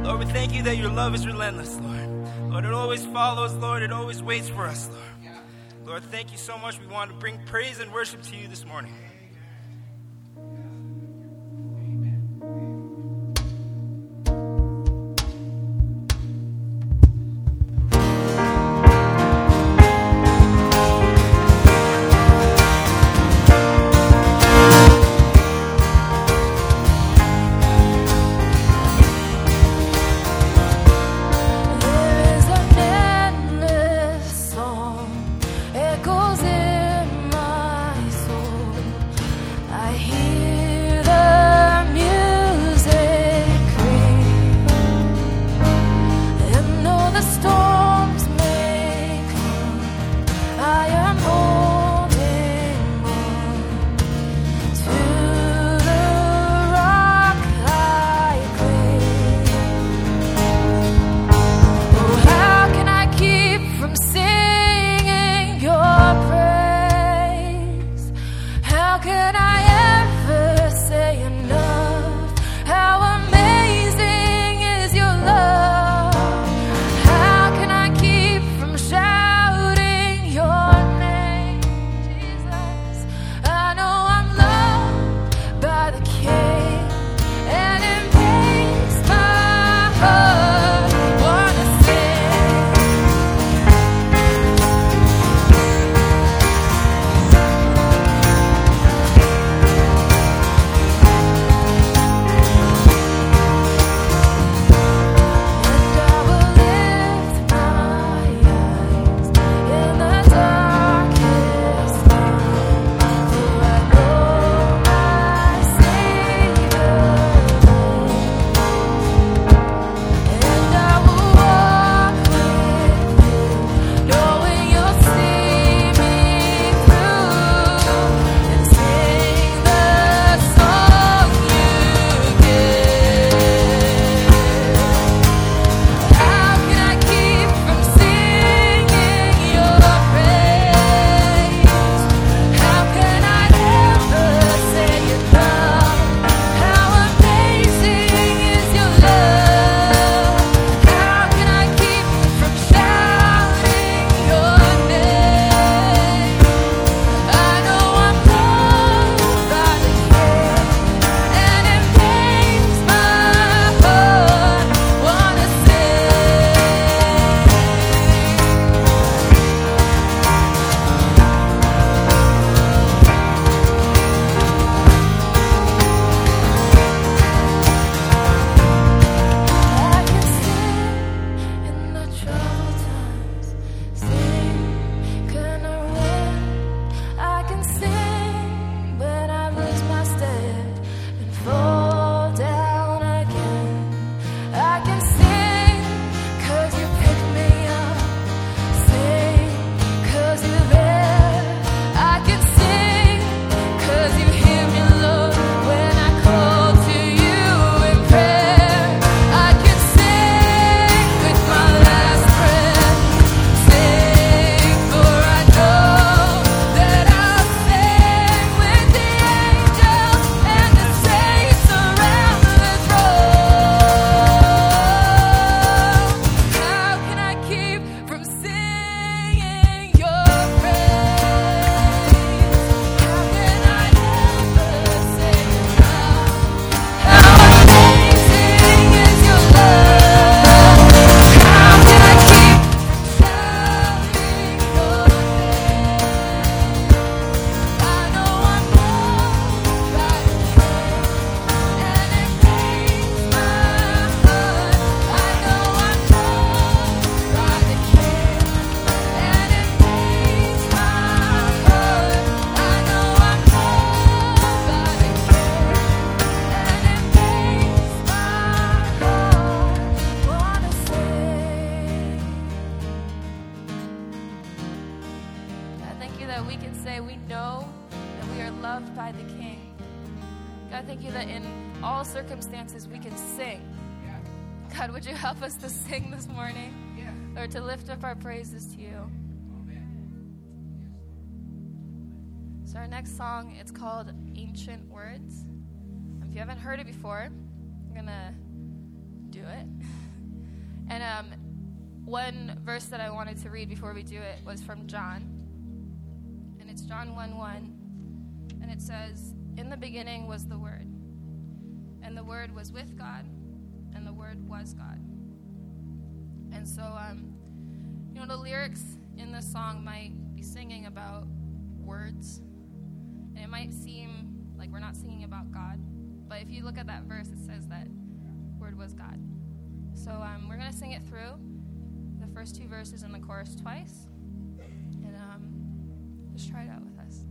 Lord, we thank you that your love is relentless, Lord. Lord, it always follows, Lord. It always waits for us, Lord. Lord, thank you so much. We want to bring praise and worship to you this morning. thank you that in all circumstances we can sing. God, would you help us to sing this morning? Lord, to lift up our praises to you. So our next song, it's called Ancient Words. If you haven't heard it before, I'm going to do it. one verse that I wanted to read before we do it was from John. And it's John 1:1. And it says, "In the beginning was the Word. And the Word was with God. And the Word was God." And so, the lyrics in this song might be singing about words. And it might seem like we're not singing about God. But if you look at that verse, it says that Word was God. So we're going to sing it through, the first two verses and the chorus twice. And just try it out with us.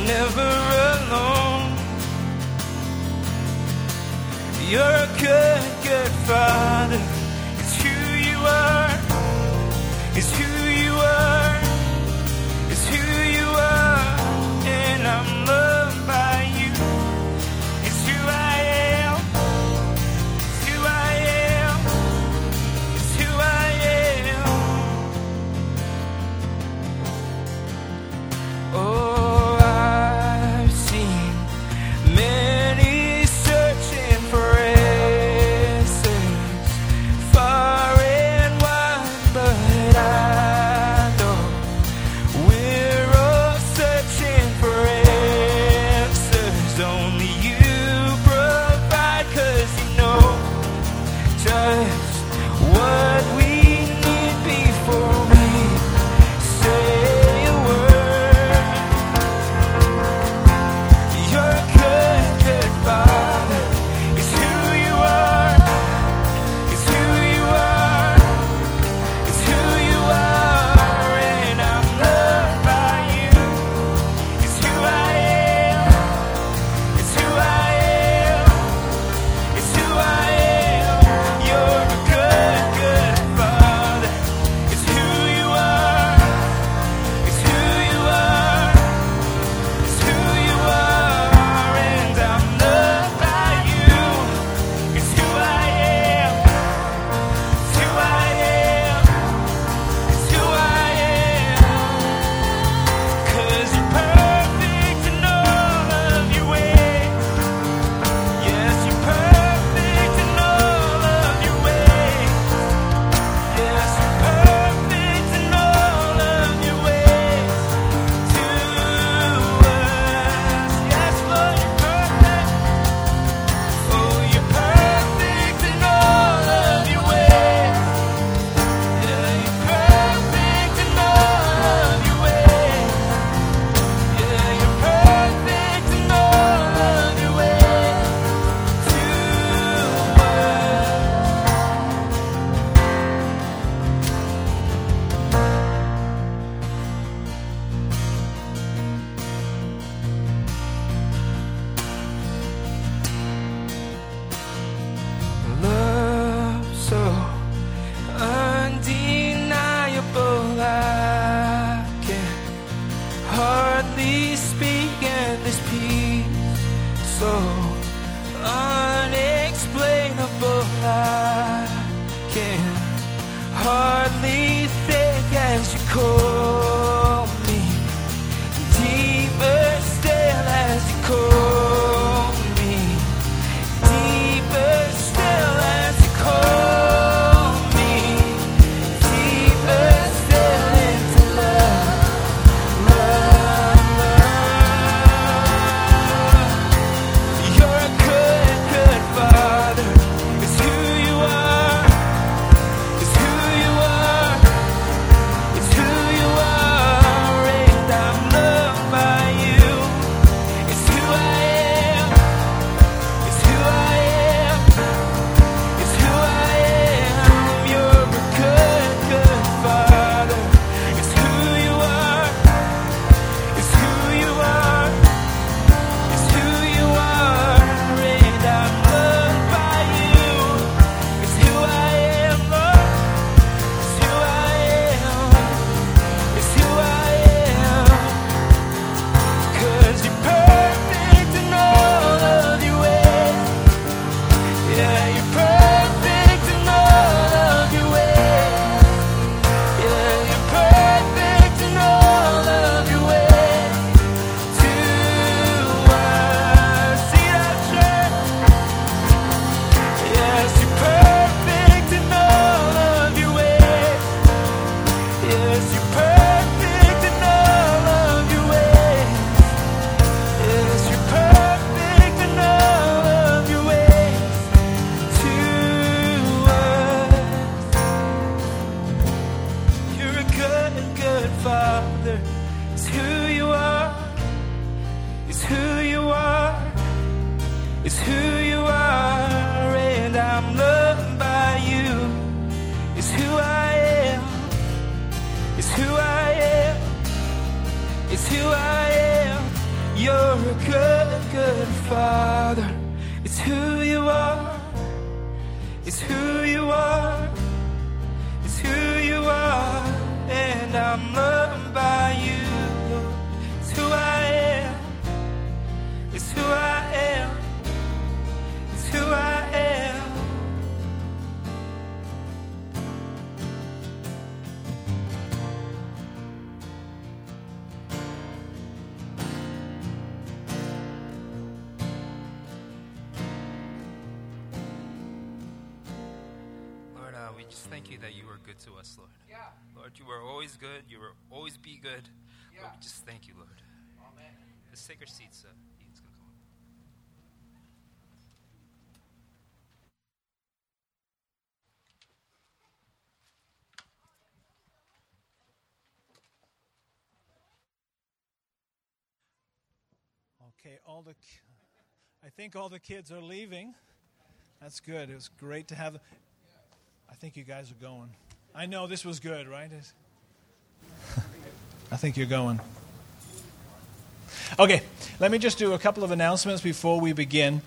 never alone. You're a good, good Father. It's who you are. It's who you are. It's who you are. And I'm loved by you. It's who I am. It's who I am. It's who I am. Oh, I've seen many searching for answers, far and wide, but I know we're all searching for answers. Only you provide, 'cause you know just what we need before we say a word. You're a good, good Father. It's who you are. It's who you are. It's who you are. And I'm loved by you. It's who I am. It's who I am. It's who I am. You're a good, good Father. It's who you are. It's who you are. It's who you are. And I'm loved by you. It's who I am. It's who I am. It's who I am. 'Cause you're perfect in all of your ways. Yes, you're perfect in all of your ways. Yes, you're perfect in all of your ways to us. Yes, Lord, you're perfect. Oh, you're perfect in all of your ways. Yeah, you're perfect in all of your ways. Yeah, you're perfect in all of your ways to us. Love so undeniable, I can hardly speak, and this peace so unexplainable, I can hardly think as you call me, deeper still as you call me, deeper still as you call me, deeper still into love, love, love. You're a good, good Father. It's who you are. It's who you are. It's who you are. And I'm loved by you. It's who I am. It's who I am. It's who I am. You're a good, good Father. It's who you are. It's who you are. It's who you are. And I'm loved by you. It's who I am, Lord. It's who I am. It's who I am. 'Cause you're perfect in all of your ways. Yeah, you're perfect in all of your ways. Yeah, you're perfect in all of your ways to us. See that, church? Yes, you're perfect in all of your ways. Yes, you're perfect in all of your ways. Yes, you're perfect in all of your ways to us. You're a good, good Father. It's who you are. It's who you are. It's who you are. And I'm loved by you. It's who I am. It's who I am. It's who I am. You're a good, good Father. It's who you are. It's who you are. It's who you are. And I'm loved by you, Lord. It's who I am. It's who I am. It's who I am. We just thank you that you are good to us, Lord. Yeah. Lord, you are always good. You will always be good. Yeah. Lord, we just thank you, Lord. Amen. Let's take our seats. Ian's going to come up. Okay, I think all the kids are leaving. That's good. It was great to have. I think you guys are going. I know this was good, right? I think you're going. Okay, let me just do a couple of announcements before we begin.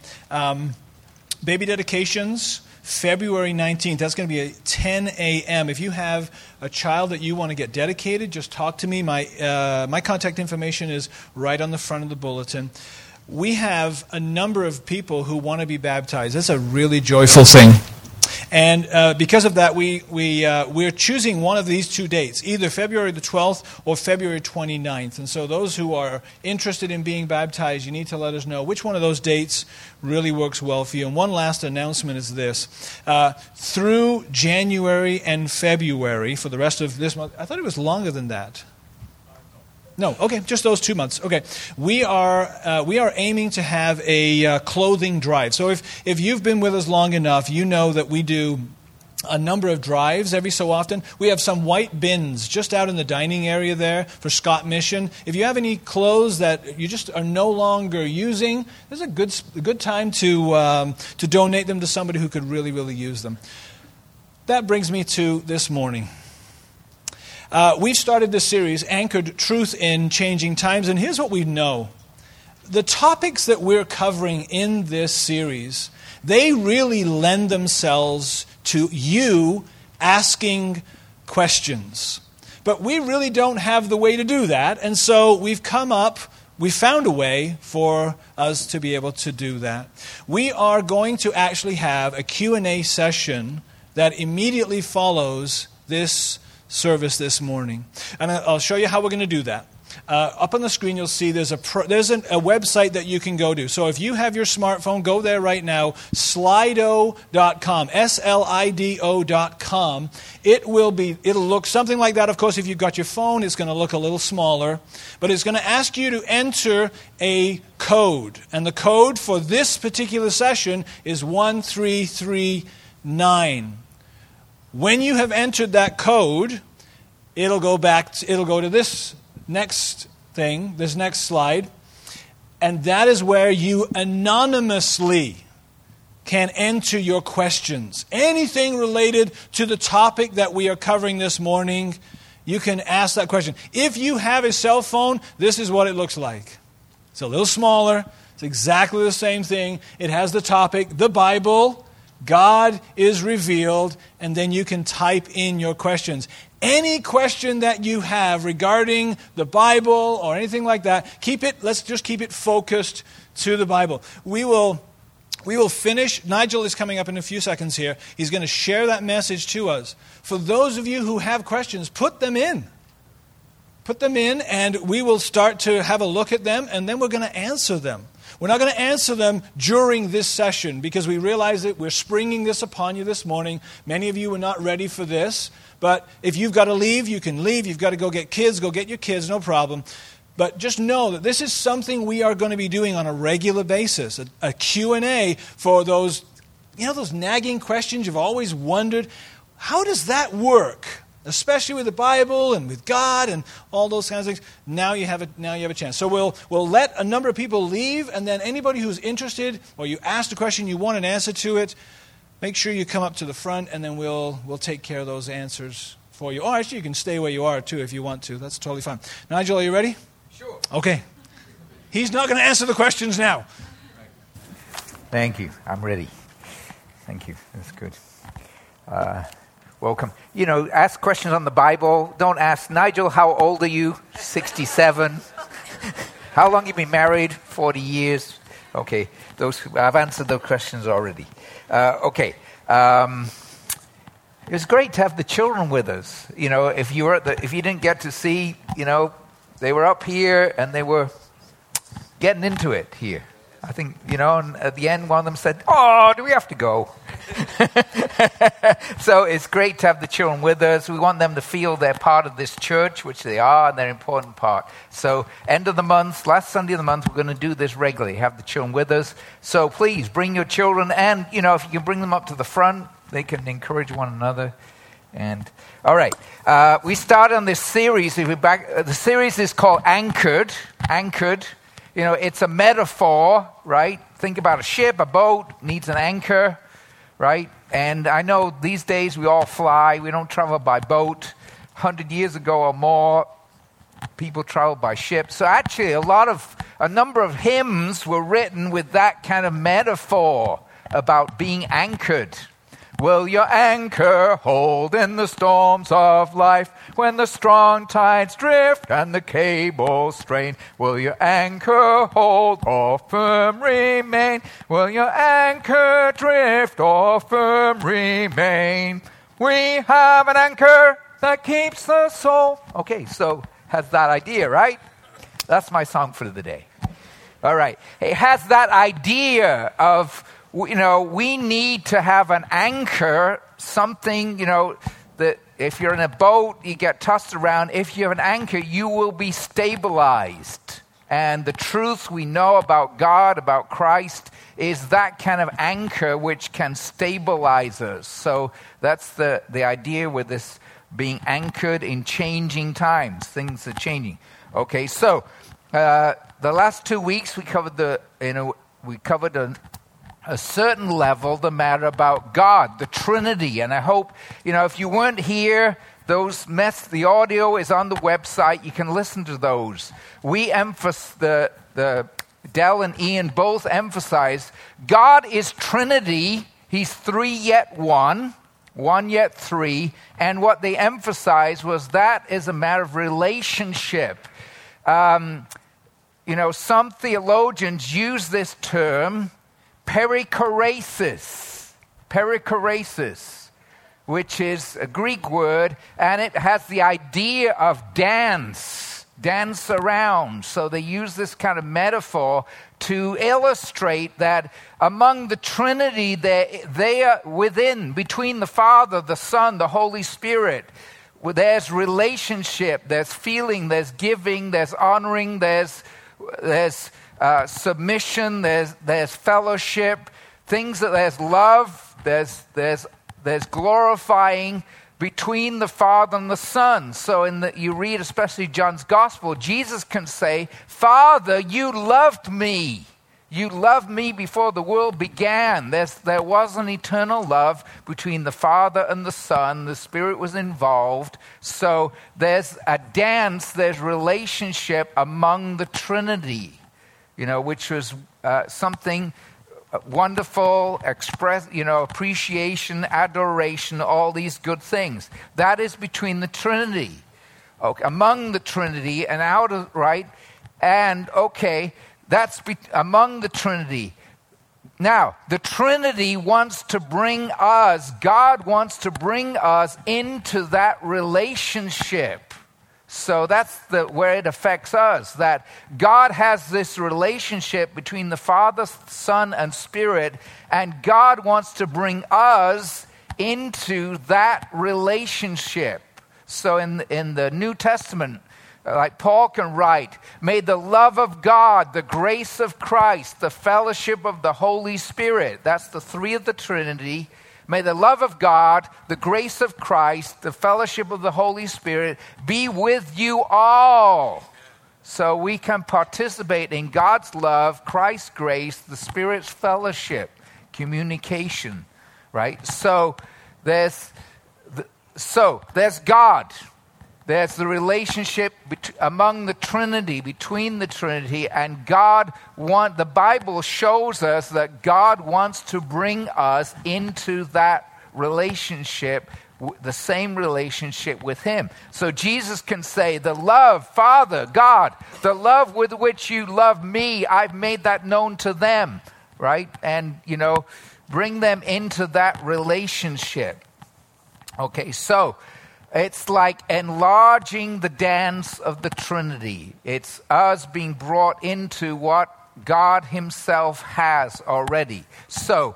Baby dedications, February 19th. That's going to be at 10 a.m. If you have a child that you want to get dedicated, just talk to me. My contact information is right on the front of the bulletin. We have a number of people who want to be baptized. That's a really joyful thing. And because of that, we're choosing one of these two dates, either February the 12th or February 29th. And so those who are interested in being baptized, you need to let us know which one of those dates really works well for you. And one last announcement is this. Through January and February, for the rest of this month, I thought it was longer than that. No, okay, just those 2 months. Okay, we are aiming to have a clothing drive. So if you've been with us long enough, you know that we do a number of drives every so often. We have some white bins just out in the dining area there for Scott Mission. If you have any clothes that you just are no longer using, this is a good time to donate them to somebody who could really, really use them. That brings me to this morning. We've started this series, Anchored Truth in Changing Times, and here's what we know. The topics that we're covering in this series, they really lend themselves to you asking questions. But we really don't have the way to do that, and so we found a way for us to be able to do that. We are going to actually have a Q&A session that immediately follows this service this morning. And I'll show you how we're going to do that. Up on the screen you'll see there's a website that you can go to. So if you have your smartphone, go there right now, slido.com, slido.com. It'll look something like that. Of course, if you've got your phone, it's going to look a little smaller. But it's going to ask you to enter a code. And the code for this particular session is 1339. When you have entered that code, it'll go to this next thing, this next slide, and that is where you anonymously can enter your questions. Anything related to the topic that we are covering this morning, you can ask that question. If you have a cell phone, this is what it looks like. It's a little smaller. It's exactly the same thing. It has the topic, the Bible, God is revealed, and then you can type in your questions. Any question that you have regarding the Bible or anything like that, let's just keep it focused to the Bible. We will finish. Nigel is coming up in a few seconds here. He's going to share that message to us. For those of you who have questions, put them in. Put them in, and we will start to have a look at them, and then we're going to answer them. We're not going to answer them during this session because we realize that we're springing this upon you this morning. Many of you are not ready for this, but if you've got to leave, you can leave. You've got to go get your kids, no problem. But just know that this is something we are going to be doing on a regular basis, a Q&A for those nagging questions you've always wondered. How does that work? Especially with the Bible and with God and all those kinds of things. Now you have a chance. So we'll let a number of people leave, and then anybody who's interested or you asked a question, you want an answer to it, make sure you come up to the front, and then we'll take care of those answers for you. Or actually, you can stay where you are too if you want to. That's totally fine. Nigel, are you ready? Sure. Okay. He's not going to answer the questions now. Thank you. I'm ready. Thank you. That's good. Welcome. Ask questions on the Bible. Don't ask, Nigel, how old are you? 67. How long have you been married? 40 years. Okay. I've answered those questions already. Okay. It was great to have the children with us. If you didn't get to see, they were up here and they were getting into it here. I think, and at the end, one of them said, "Oh, do we have to go?" So it's great to have the children with us. We want them to feel they're part of this church, which they are, and they're an important part. So end of the month, last Sunday of the month, we're going to do this regularly, have the children with us. So please bring your children, and, if you can bring them up to the front, they can encourage one another. And all right, we started on this series. The series is called Anchored. Anchored. It's a metaphor, right? Think about a ship, a boat needs an anchor, right? And I know these days we all fly. We don't travel by boat. 100 years ago or more, people traveled by ship. So actually, a number of hymns were written with that kind of metaphor about being anchored. Will your anchor hold in the storms of life when the strong tides drift and the cables strain? Will your anchor hold or firm remain? Will your anchor drift or firm remain? We have an anchor that keeps the soul. Okay, so has that idea, right? That's my song for the day. All right. It has that idea of, we need to have an anchor, something, that if you're in a boat, you get tossed around. If you have an anchor, you will be stabilized. And the truth we know about God, about Christ, is that kind of anchor which can stabilize us. So that's the idea with this being anchored in changing times. Things are changing. Okay, so the last 2 weeks we covered a certain level, the matter about God, the Trinity. And I hope, if you weren't here, the audio is on the website. You can listen to those. We emphasize, Del and Ian both emphasize, God is Trinity. He's three yet one yet three. And what they emphasized was that is a matter of relationship. Some theologians use this term, perichoresis, which is a Greek word, and it has the idea of dance around. So they use this kind of metaphor to illustrate that among the Trinity, they are between the Father, the Son, the Holy Spirit, there's relationship, there's feeling, there's giving, there's honoring, there's submission, there's fellowship, there's love, there's glorifying between the Father and the Son. So you read especially John's Gospel, Jesus can say, "Father, you loved me. You loved me before the world began." There was an eternal love between the Father and the Son. The Spirit was involved. So there's a dance, there's relationship among the Trinity. Which was something wonderful, appreciation, adoration, all these good things. That is between the Trinity, among the Trinity and out of, right? And, that's among the Trinity. Now, the Trinity wants to bring us, God wants to bring us into that relationship. So that's where it affects us, that God has this relationship between the Father, Son, and Spirit, and God wants to bring us into that relationship. So in the New Testament, like Paul can write, "May the love of God, the grace of Christ, the fellowship of the Holy Spirit," that's the three of the Trinity, "May the love of God, the grace of Christ, the fellowship of the Holy Spirit be with you all." So we can participate in God's love, Christ's grace, the Spirit's fellowship, communication, right? So there's God. There's the relationship among the Trinity, between the Trinity, and the Bible shows us that God wants to bring us into that relationship, the same relationship with him. So Jesus can say, the love, Father, God, the love with which you love me, I've made that known to them, right? And, bring them into that relationship. Okay, so it's like enlarging the dance of the Trinity. It's us being brought into what God himself has already. So,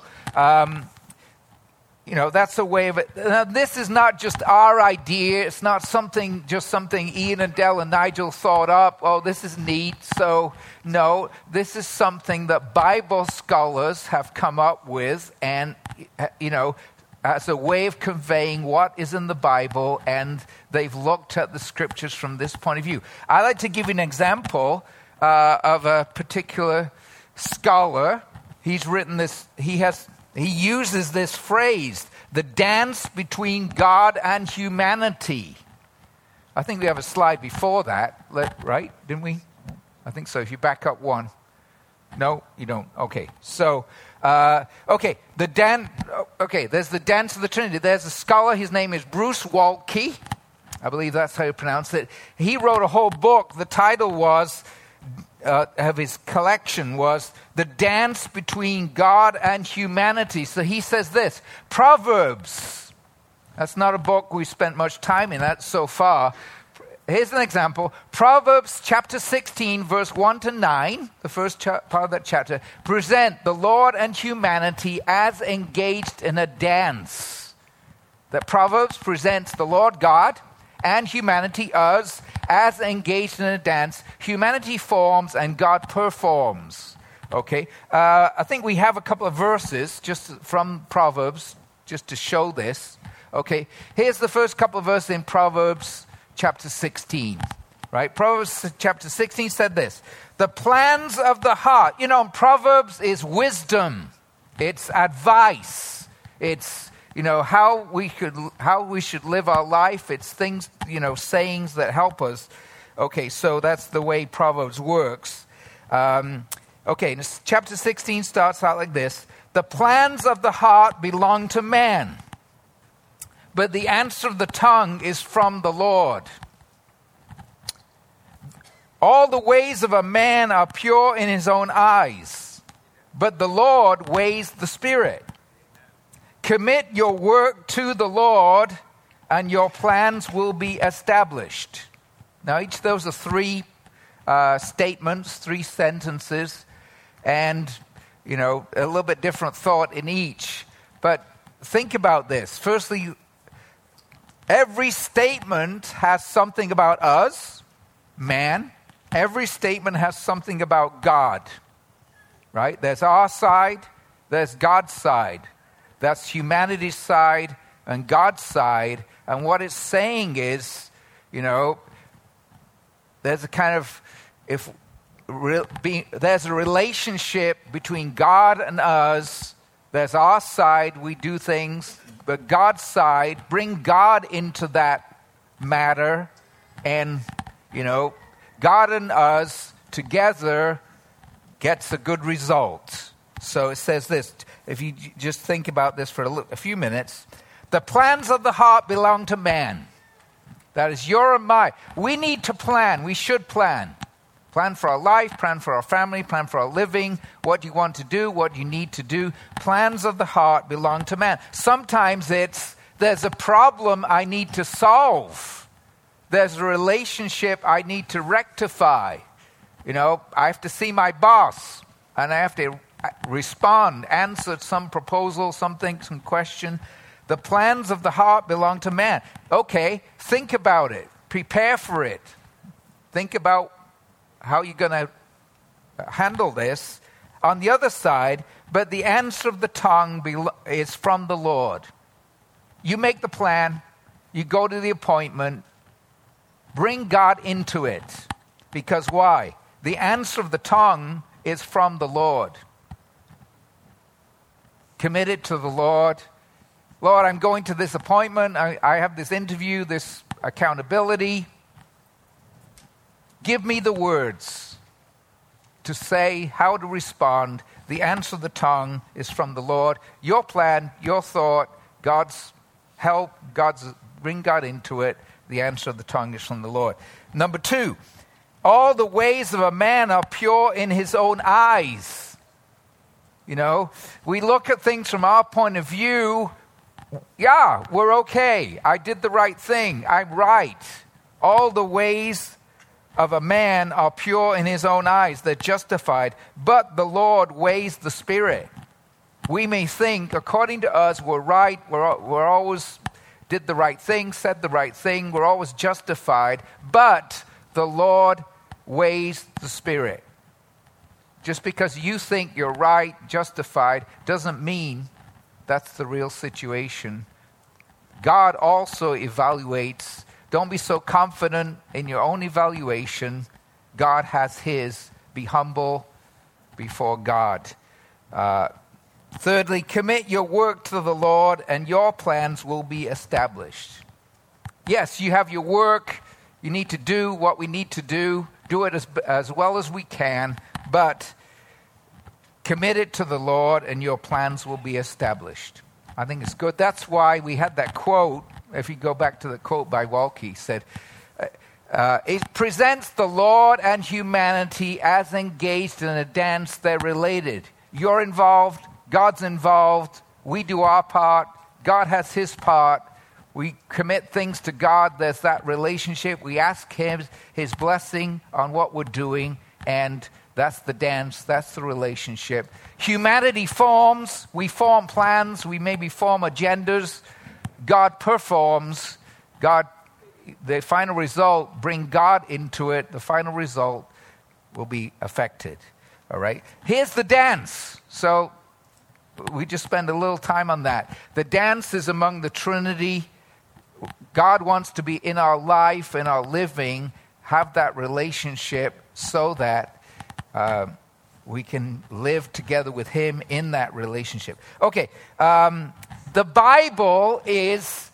that's a way of it. Now, this is not just our idea. It's not something Ian and Dell and Nigel thought up. Oh, this is neat. So, no, this is something that Bible scholars have come up with and, as a way of conveying what is in the Bible, and they've looked at the scriptures from this point of view. I'd like to give you an example of a particular scholar. He's written this, he uses this phrase, the dance between God and humanity. I think we have a slide before that, right? Didn't we? I think so. If you back up one. No, you don't. Okay. So, there's the dance of the Trinity. There's a scholar, his name is Bruce Waltke. I believe that's how you pronounce it. He wrote a whole book. The title was, of his collection was, The Dance Between God and Humanity. So he says this, Proverbs. That's not a book we spent much time in that so far. Here's an example. Proverbs chapter 16, verse 1 to 9, the first part of that chapter, present the Lord and humanity as engaged in a dance. That Proverbs presents the Lord God and humanity, us, as engaged in a dance. Humanity forms and God performs. Okay? I think we have a couple of verses just from Proverbs just to show this. Okay? Here's the first couple of verses in Proverbs chapter 16, right? Proverbs chapter 16 said this, the plans of the heart. Proverbs is wisdom. It's advice. It's, how we should live our life. It's things, sayings that help us. Okay, so that's the way Proverbs works. Chapter 16 starts out like this. The plans of the heart belong to man, but the answer of the tongue is from the Lord. All the ways of a man are pure in his own eyes, but the Lord weighs the spirit. Commit your work to the Lord, and your plans will be established. Now, each of those are three statements, three sentences, and, a little bit different thought in each. But think about this. Firstly, every statement has something about us, man. Every statement has something about God, right? There's our side, there's God's side. That's humanity's side and God's side. And what it's saying is, there's a kind of, there's a relationship between God and us. There's our side, we do things. But God's side, bring God into that matter, and, God and us together gets a good result. So it says this, if you just think about this for a few minutes, the plans of the heart belong to man. That is your and my. We need to plan. We should plan. Plan for our life, plan for our family, plan for our living, what you want to do, what you need to do. Plans of the heart belong to man. Sometimes there's a problem I need to solve. There's a relationship I need to rectify. I have to see my boss, and I have to respond, answer some proposal, some question. The plans of the heart belong to man. Okay, think about it. Prepare for it. Think about how you're going to handle this. On the other side, but the answer of the tongue is from the Lord. You make the plan. You go to the appointment. Bring God into it. Because why? The answer of the tongue is from the Lord. Commit it to the Lord. Lord, I'm going to this appointment. I have this interview, this accountability. give me the words to say how to respond. The answer of the tongue is from the Lord. Your plan, your thought, God's help, bring God into it. The answer of the tongue is from the Lord. Number 2, all the ways of a man are pure in his own eyes. You know, we look at things from our point of view. Yeah, we're okay. I did the right thing. I'm right. All the ways of a man are pure in his own eyes. They're justified. But the Lord weighs the Spirit. We may think, according to us, we're right. We're always did the right thing, said the right thing. We're always justified. But the Lord weighs the Spirit. Just because you think you're right, justified, doesn't mean that's the real situation. God also evaluates. Don't be so confident in your own evaluation. God has his. Be humble before God. Thirdly, commit your work to the Lord and your plans will be established. Yes, you have your work. You need to do what we need to do. Do it as well as we can. But commit it to the Lord and your plans will be established. I think it's good. That's why we had that quote. If you go back to the quote by Walke, said, it presents the Lord and humanity as engaged in a dance. They're related. You're involved. God's involved. We do our part. God has his part. We commit things to God. There's that relationship. We ask him his blessing on what we're doing, and that's the dance. That's the relationship. Humanity forms. We form plans. We maybe form agendas. God performs. God, the final result, bring God into it. The final result will be affected. All right? Here's the dance. So we just spend a little time on that. The dance is among the Trinity. God wants to be in our life, in our living, have that relationship so that we can live together with him in that relationship. Okay, the Bible is,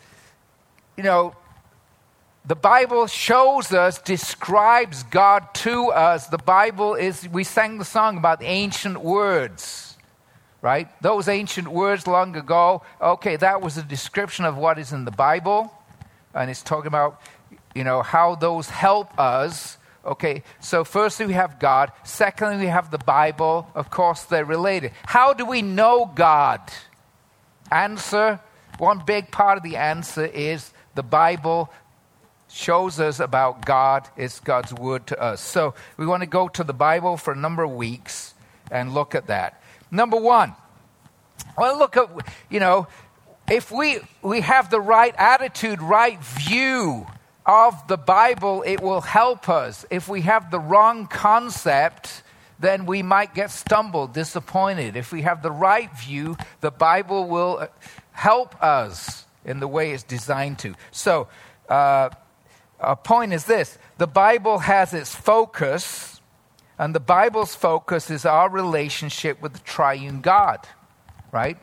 the Bible shows us, describes God to us. The Bible is, we sang the song about the ancient words, right? Those ancient words long ago, okay, that was a description of what is in the Bible. And it's talking about, how those help us. Okay, so firstly we have God. Secondly, we have the Bible. Of course, they're related. How do we know God? Answer, one big part of the answer is the Bible shows us about God. It's God's word to us. So we want to go to the Bible for a number of weeks and look at that. Number one, I want to look at, if we have the right attitude, right view of the Bible, it will help us. If we have the wrong concept, then we might get stumbled, disappointed. If we have the right view, the Bible will help us in the way it's designed to. So, our point is this. The Bible has its focus, and the Bible's focus is our relationship with the triune God, right?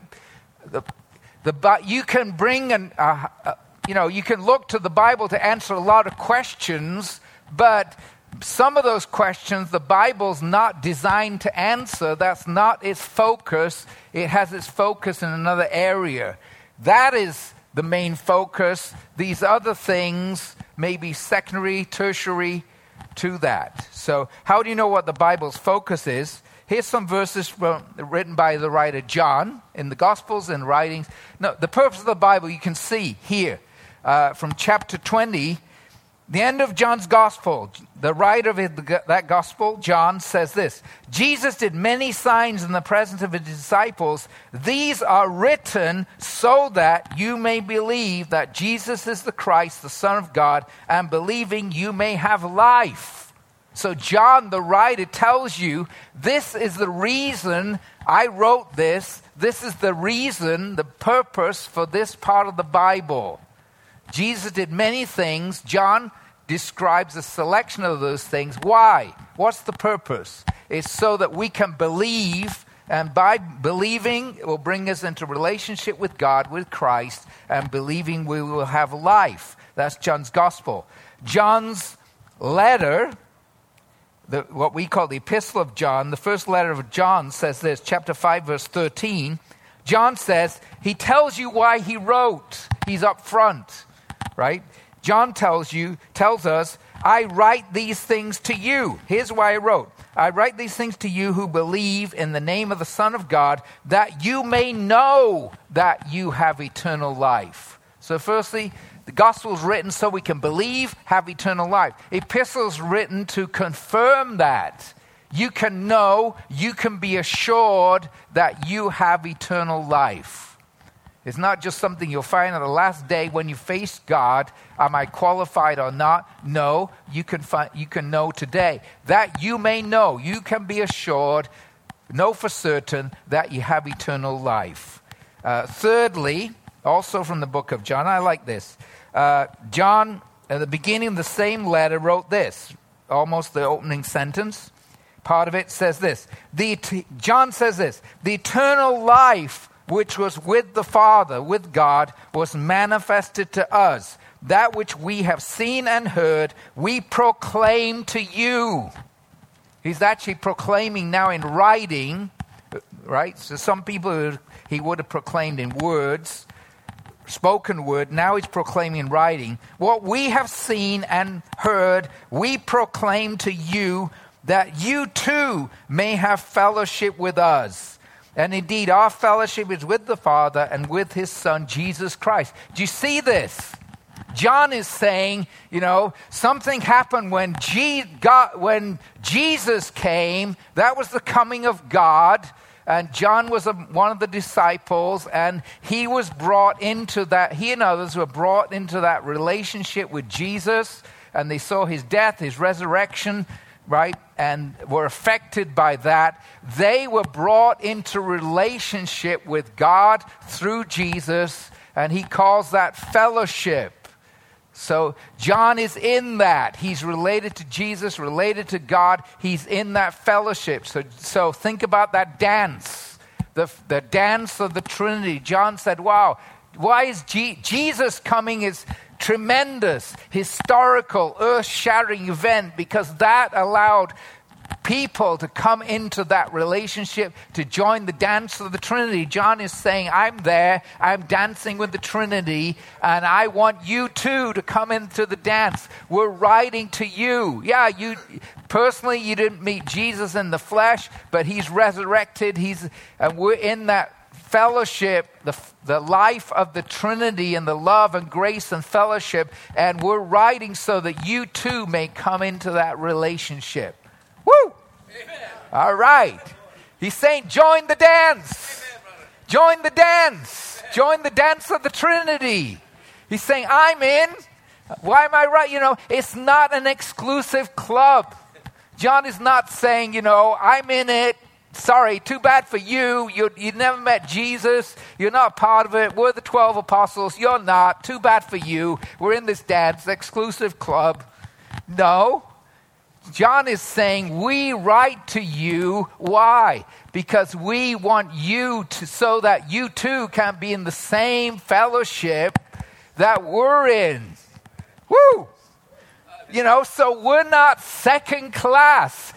You can bring you can look to the Bible to answer a lot of questions, but some of those questions the Bible's not designed to answer. That's not its focus. It has its focus in another area. That is the main focus. These other things may be secondary, tertiary to that. So how do you know what the Bible's focus is? Here's some verses written by the writer John in the Gospels and writings. No, the purpose of the Bible you can see here. From chapter 20, the end of John's Gospel, the writer of that Gospel, John, says this: Jesus did many signs in the presence of his disciples. These are written so that you may believe that Jesus is the Christ, the Son of God, and believing you may have life. So John, the writer, tells you, this is the reason I wrote this. This is the reason, the purpose for this part of the Bible. Jesus did many things. John describes a selection of those things. Why? What's the purpose? It's so that we can believe, and by believing, it will bring us into relationship with God, with Christ, and believing we will have life. That's John's Gospel. John's letter what we call the Epistle of John, the first letter of John says this, chapter 5, verse 13. John says, he tells you why he wrote. He's up front, right? John tells us, I write these things to you. Here's why I wrote. I write these things to you who believe in the name of the Son of God, that you may know that you have eternal life. So firstly, the gospel is written so we can believe, have eternal life. Epistles written to confirm that. You can know, you can be assured that you have eternal life. It's not just something you'll find on the last day when you face God. Am I qualified or not? No, you can know today. That you may know, you can be assured, know for certain that you have eternal life. Thirdly, also from the book of John, I like this. John, at the beginning of the same letter, wrote this, almost the opening sentence. Part of it says this. John says this, the eternal life which was with the Father, with God, was manifested to us. That which we have seen and heard, we proclaim to you. He's actually proclaiming now in writing, right? So some people he would have proclaimed in words, spoken word. Now he's proclaiming in writing. What we have seen and heard, we proclaim to you, that you too may have fellowship with us. And indeed, our fellowship is with the Father and with his Son, Jesus Christ. Do you see this? John is saying, something happened when Jesus came. That was the coming of God. And John was one of the disciples, and he was brought into that. He and others were brought into that relationship with Jesus, and they saw his death, his resurrection, right, and were affected by that. They were brought into relationship with God through Jesus, and he calls that fellowship. So John is in that. He's related to Jesus, related to God. He's in that fellowship. So think about that dance, the dance of the Trinity. John said, wow, why is Jesus coming is tremendous, historical, earth-shattering event, because that allowed people to come into that relationship, to join the dance of the Trinity. John is saying, I'm there, I'm dancing with the Trinity, and I want you too to come into the dance. We're writing to you. Yeah, you personally, you didn't meet Jesus in the flesh, but he's resurrected, and we're in that fellowship, the life of the Trinity and the love and grace and fellowship, and we're writing so that you too may come into that relationship. Woo! Amen. All right. He's saying, join the dance. Amen, join the dance. Amen. Join the dance of the Trinity. He's saying, I'm in. Why am I right? It's not an exclusive club. John is not saying, I'm in it. Sorry, too bad for you. You never met Jesus. You're not part of it. We're the 12 apostles. You're not. Too bad for you. We're in this dance, exclusive club. No. John is saying, we write to you. Why? Because we want you to, so that you too can be in the same fellowship that we're in. Woo! So we're not second class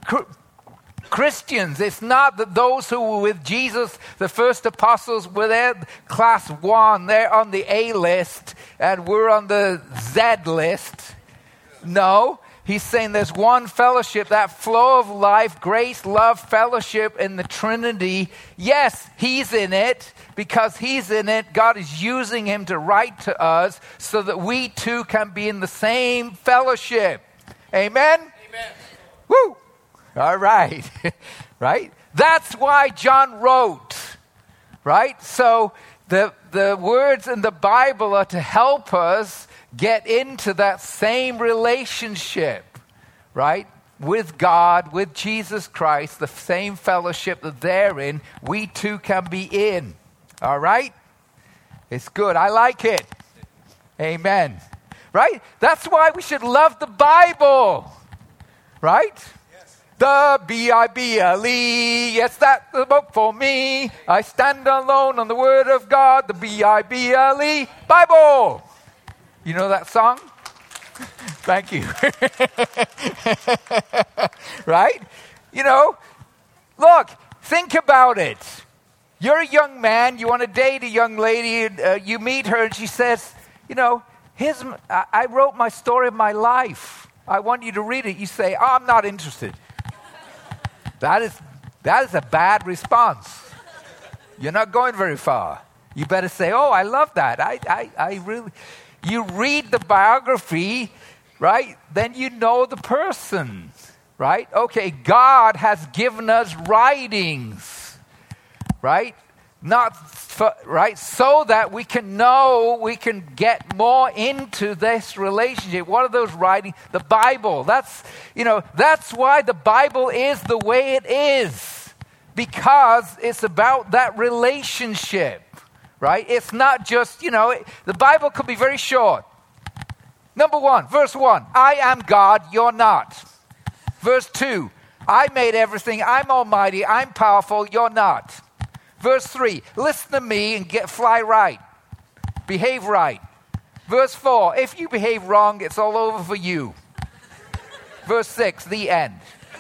Christians. It's not that those who were with Jesus, the first apostles, were there class 1. They're on the A list, and we're on the Z list. No. He's saying there's one fellowship, that flow of life, grace, love, fellowship in the Trinity. Yes, he's in it. Because he's in it, God is using him to write to us so that we too can be in the same fellowship. Amen? Amen. Woo! All right. Right? That's why John wrote. Right? So the words in the Bible are to help us get into that same relationship, right? With God, with Jesus Christ, the same fellowship that they're in, we too can be in. All right? It's good. I like it. Amen. Right? That's why we should love the Bible. Right? Yes. The B-I-B-L-E. Yes, that's the book for me. I stand alone on the Word of God. The B-I-B-L-E. Bible. You know that song? Thank you. Right? You know, look, think about it. You're a young man, you want to date a young lady, you meet her and she says, you know, I wrote my story of my life. I want you to read it. You say, oh, I'm not interested. That is a bad response. You're not going very far. You better say, oh, I love that. I really, you read the biography, right? Then you know the person, right? Okay, God has given us writings, right? Right? So that we can know, we can get more into this relationship. What are those writings? The Bible. That's why the Bible is the way it is. Because it's about that relationship, right? It's not just, the Bible could be very short. Number 1, verse 1, I am God, you're not. Verse 2, I made everything, I'm almighty, I'm powerful, you're not. Verse 3, listen to me and fly right. Behave right. Verse 4, if you behave wrong, it's all over for you. Verse 6, the end.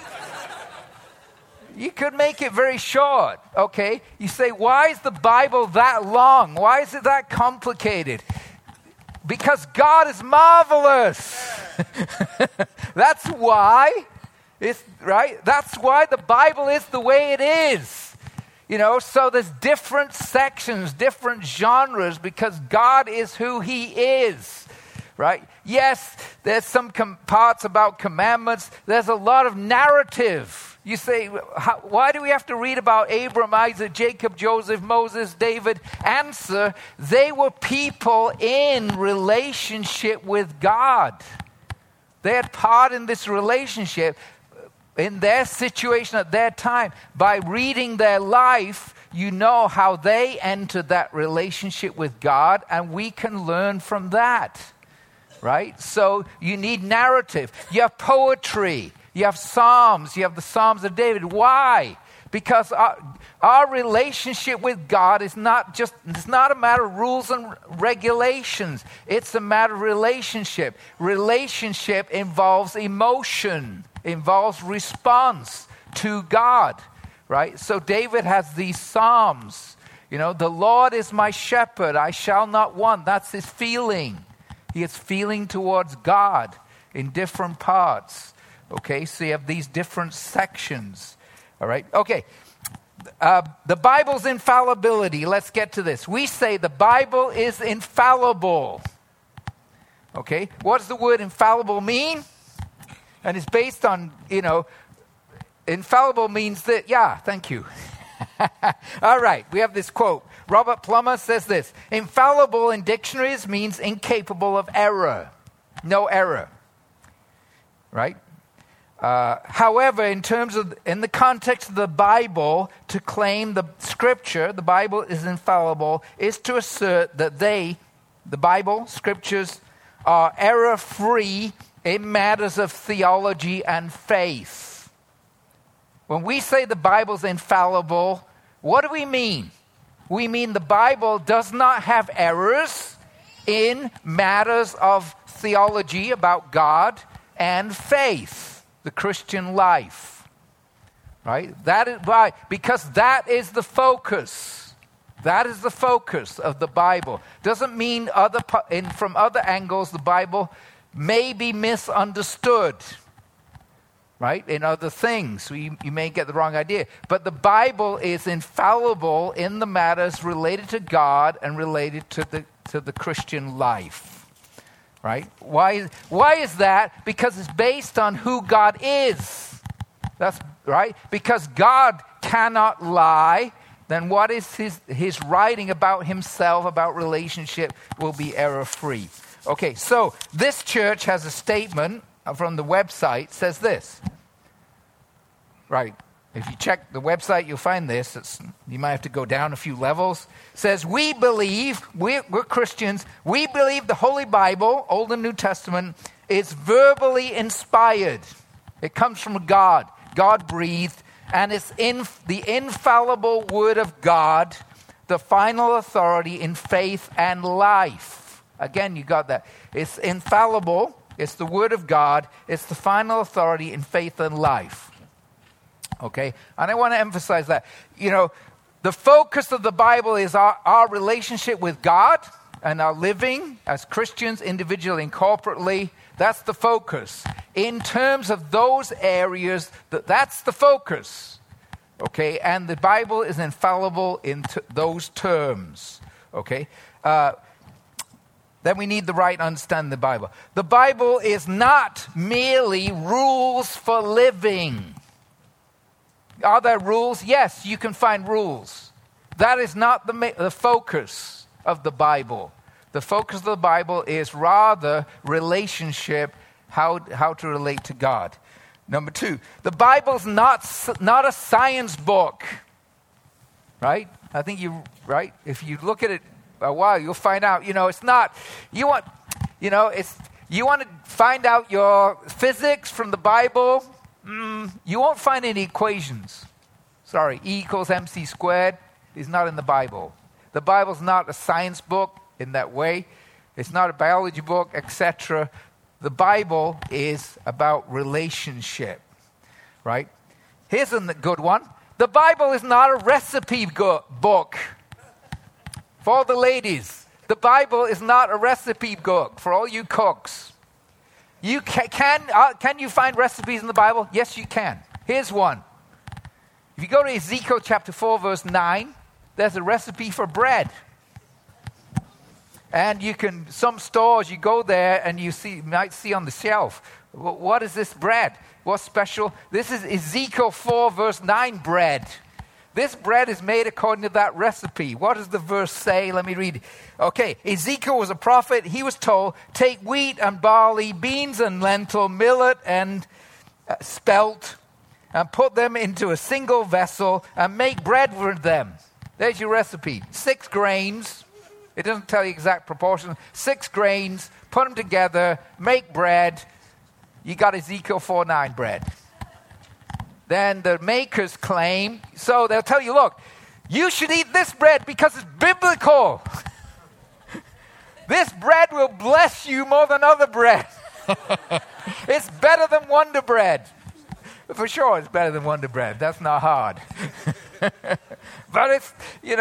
You could make it very short, okay? You say, why is the Bible that long? Why is it that complicated? Because God is marvelous. That's why. Right? That's why the Bible is the way it is. So there's different sections, different genres, because God is who He is, right? Yes, there's some parts about commandments. There's a lot of narrative. You say, why do we have to read about Abraham, Isaac, Jacob, Joseph, Moses, David? Answer, they were people in relationship with God. They had part in this relationship. In their situation at their time, by reading their life, you know how they entered that relationship with God, and we can learn from that, right? So you need narrative. You have poetry. You have Psalms. You have the Psalms of David. Why? Because our relationship with God it's not a matter of rules and regulations. It's a matter of relationship. Relationship involves emotion. Involves response to God, right? So David has these Psalms. The Lord is my shepherd, I shall not want. That's his feeling. He is feeling towards God in different parts. Okay, so you have these different sections. All right, okay. The Bible's infallibility. Let's get to this. We say the Bible is infallible. Okay, what does the word infallible mean? And it's based on, infallible means that, yeah, thank you. All right, we have this quote. Robert Plummer says this, infallible in dictionaries means incapable of error. No error. Right? However, in the context of the Bible, to claim the Scripture, the Bible is infallible, is to assert that the Bible, Scriptures, are error-free in matters of theology and faith. When we say the Bible's infallible, what do we mean? We mean the Bible does not have errors in matters of theology about God and faith, the Christian life. Right? That is why, because that is the focus. That is the focus of the Bible. Doesn't mean from other angles the Bible may be misunderstood, right? In other things, so you may get the wrong idea. But the Bible is infallible in the matters related to God and related to the Christian life, right? Why is that? Because it's based on who God is. That's right. Because God cannot lie. Then what is his writing about himself, about relationship, will be error-free. Okay, so this church has a statement from the website, says this. Right, if you check the website, you'll find this. You might have to go down a few levels. It says, we're Christians, we believe the Holy Bible, Old and New Testament, is verbally inspired. It comes from God, God-breathed, and it's the infallible Word of God, the final authority in faith and life. Again, you got that. It's infallible It's the Word of God. It's the final authority in faith and life. Okay? And I want to emphasize that. You know, the focus of the Bible is our relationship with God and our living as Christians, individually and corporately. That's the focus. In terms of those areas, that's the focus. Okay? And the Bible is infallible in those terms. Okay? Then we need the right understanding of the Bible. The Bible is not merely rules for living. Are there rules? Yes, you can find rules. That is not the focus of the Bible. The focus of the Bible is rather relationship, how to relate to God. Number 2, the Bible's not a science book. Right? I think right? If you look at it a while, you'll find out, it's not, you want to find out your physics from the Bible, you won't find any equations. Sorry, E equals MC squared is not in the Bible. The Bible's not a science book in that way. It's not a biology book, etc. The Bible is about relationship, right? Here's a good one. The Bible is not a recipe book. For all the ladies, the Bible is not a recipe book for all you cooks. You can you find recipes in the Bible? Yes, you can. Here's one. If you go to Ezekiel chapter 4, verse 9, there's a recipe for bread. And some stores, you go there and you might see on the shelf, what is this bread? What's special? This is Ezekiel 4, verse 9 bread. This bread is made according to that recipe. What does the verse say? Let me read it. Okay, Ezekiel was a prophet. He was told, take wheat and barley, beans and lentil, millet and spelt, and put them into a single vessel and make bread with them. There's your recipe. 6 grains. It doesn't tell you exact proportion. 6 grains, put them together, make bread. You got Ezekiel 4:9 bread. Then the makers claim, so they'll tell you, look, you should eat this bread because it's biblical. This bread will bless you more than other bread. It's better than Wonder Bread. For sure it's better than Wonder Bread. That's not hard. But it's,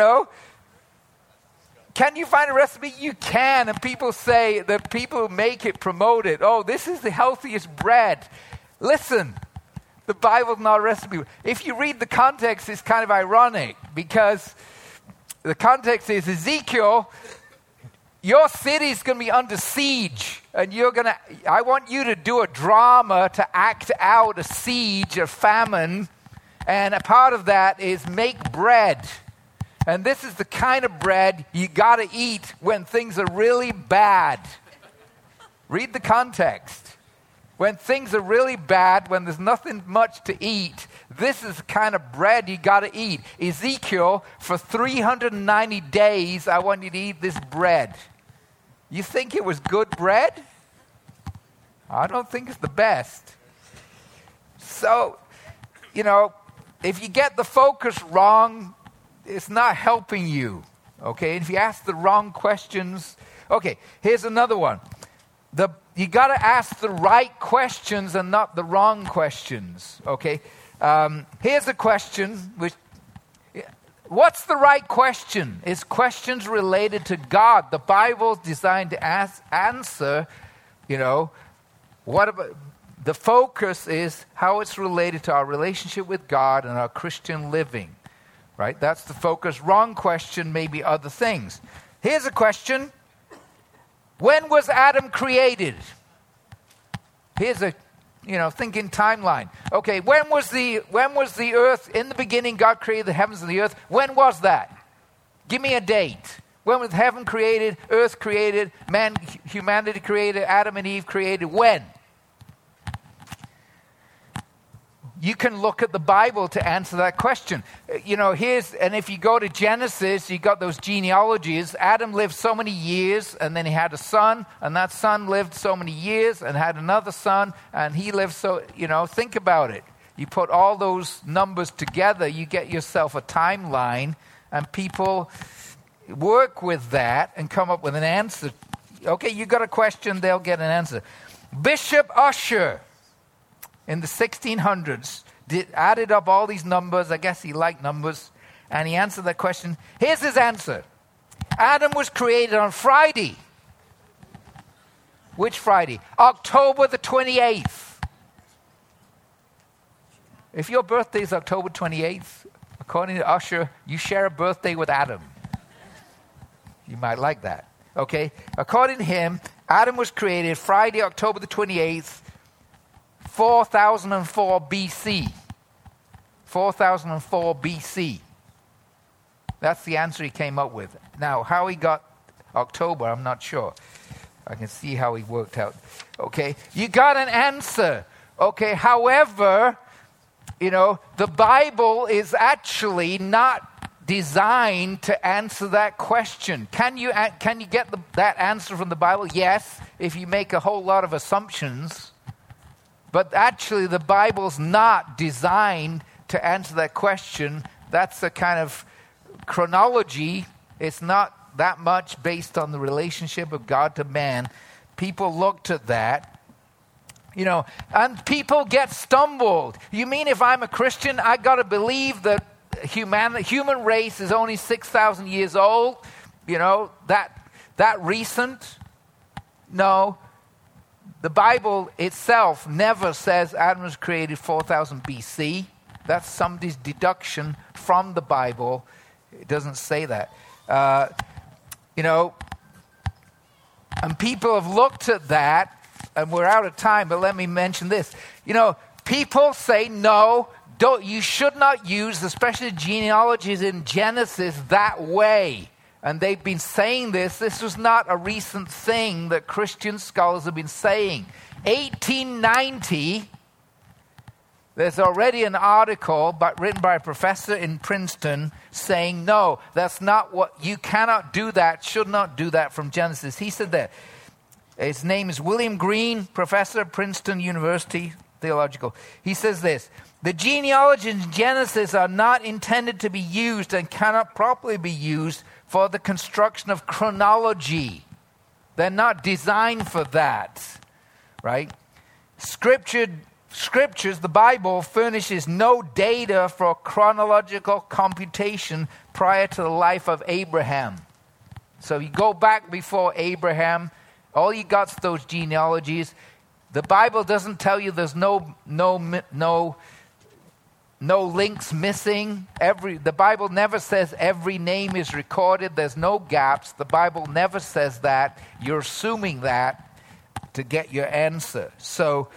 can you find a recipe? You can. And people say, the people who make it promote it. Oh, this is the healthiest bread. Listen. The Bible's not a recipe. If you read the context, it's kind of ironic because the context is Ezekiel, your city's going to be under siege, and I want you to do a drama to act out a siege, a famine, and a part of that is make bread. And this is the kind of bread you got to eat when things are really bad. Read the context. When things are really bad, when there's nothing much to eat, this is the kind of bread you got to eat. Ezekiel, for 390 days, I want you to eat this bread. You think it was good bread? I don't think it's the best. So, if you get the focus wrong, it's not helping you. Okay, if you ask the wrong questions. Okay, here's another one. You got to ask the right questions and not the wrong questions, okay? Here's a question. What's the right question? It's questions related to God. The Bible's designed to answer, what about, the focus is how it's related to our relationship with God and our Christian living, right? That's the focus. Wrong question, maybe other things. Here's a question. When was Adam created? Here's a, thinking timeline. Okay, when was the earth? In the beginning, God created the heavens and the earth. When was that? Give me a date. When was heaven created, earth created, humanity created, Adam and Eve created? When? You can look at the Bible to answer that question. And if you go to Genesis, you got those genealogies. Adam lived so many years, and then he had a son, and that son lived so many years, and had another son, and he lived think about it. You put all those numbers together, you get yourself a timeline, and people work with that and come up with an answer. Okay, you got a question, they'll get an answer. Bishop Ussher in the 1600s added up all these numbers. I guess he liked numbers. And he answered that question. Here's his answer. Adam was created on Friday. Which Friday? October the 28th. If your birthday is October 28th, according to Ussher, you share a birthday with Adam. You might like that. Okay? According to him, Adam was created Friday, October the 28th, 4004 BC. 4004 BC. That's the answer he came up with. Now, how he got October, I'm not sure. I can see how he worked out. Okay, you got an answer. Okay, however, the Bible is actually not designed to answer that question. Can you get that answer from the Bible? Yes, if you make a whole lot of assumptions. But actually, the Bible's not designed to answer that question. That's a kind of chronology. It's not that much based on the relationship of God to man. People looked at that, and people get stumbled. You mean if I'm a Christian, I got to believe that human race is only 6,000 years old? That recent? No. The Bible itself never says Adam was created 4,000 BC. That's somebody's deduction from the Bible. It doesn't say that. And people have looked at that, and we're out of time, but let me mention this. People say, no, you should not use, especially genealogies in Genesis, that way. And they've been saying this. This was not a recent thing that Christian scholars have been saying. 1890... There's already an article written by a professor in Princeton saying, no, that's not what, you cannot do that, should not do that from Genesis. He said that. His name is William Green, professor at Princeton University, theological. He says this, the genealogies in Genesis are not intended to be used and cannot properly be used for the construction of chronology. They're not designed for that, right? Scriptures, the Bible, furnishes no data for chronological computation prior to the life of Abraham. So you go back before Abraham, all you got's those genealogies. The Bible doesn't tell you there's no links missing. The Bible never says every name is recorded. There's no gaps. The Bible never says that. You're assuming that to get your answer. So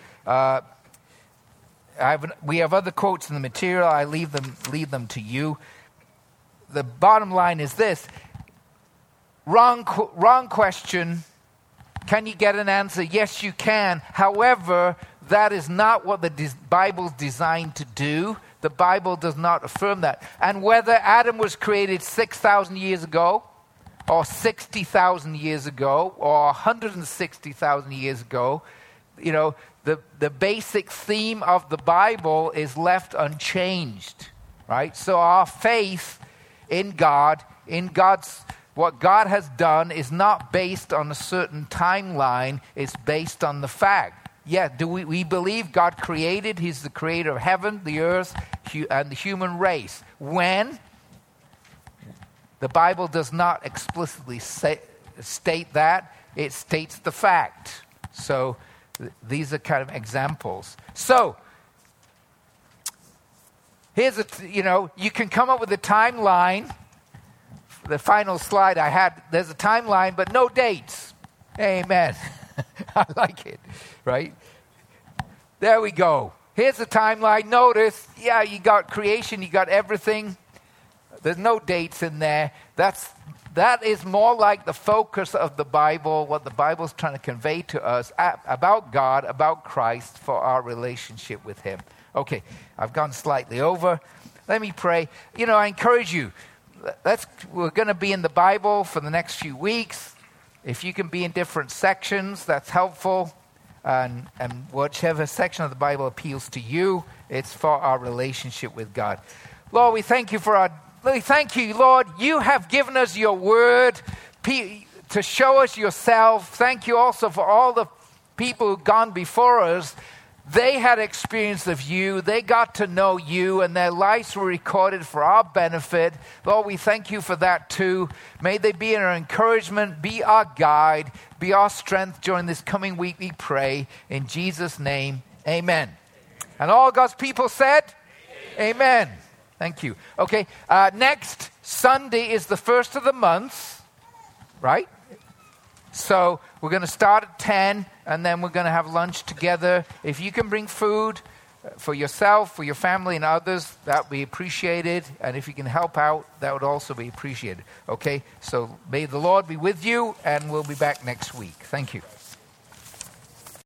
we have other quotes in the material. I leave them to you. The bottom line is this. Wrong question. Can you get an answer? Yes, you can. However, that is not what the Bible's designed to do. The Bible does not affirm that. And whether Adam was created 6,000 years ago, or 60,000 years ago, or 160,000 years ago, the basic theme of the Bible is left unchanged, right? So our faith in God, what God has done is not based on a certain timeline. It's based on the fact. Yeah, do we believe God created? He's the creator of heaven, the earth, and the human race. When? The Bible does not explicitly state that. It states the fact. So these are kind of examples. So, here's you can come up with a timeline. The final slide I had, there's a timeline, but no dates. Amen. I like it, right? There we go. Here's the timeline. Notice, you got creation, you got everything. There's no dates in there. That is more like the focus of the Bible, what the Bible's trying to convey to us about God, about Christ, for our relationship with Him. Okay, I've gone slightly over. Let me pray. I encourage you. We're going to be in the Bible for the next few weeks. If you can be in different sections, that's helpful. And whichever section of the Bible appeals to you, it's for our relationship with God. Lord, we thank you thank you, Lord. You have given us your word to show us yourself. Thank you also for all the people who've gone before us, they had experience of you. They got to know you, and their lives were recorded for our benefit. Lord, we thank you for that too. May they be our encouragement, be our guide, be our strength during this coming week, we pray. In Jesus' name, amen. And all God's people said, amen. Thank you. Okay, next Sunday is the first of the month, right? So we're going to start at 10, and then we're going to have lunch together. If you can bring food for yourself, for your family, and others, that would be appreciated. And if you can help out, that would also be appreciated. Okay, so may the Lord be with you, and we'll be back next week. Thank you.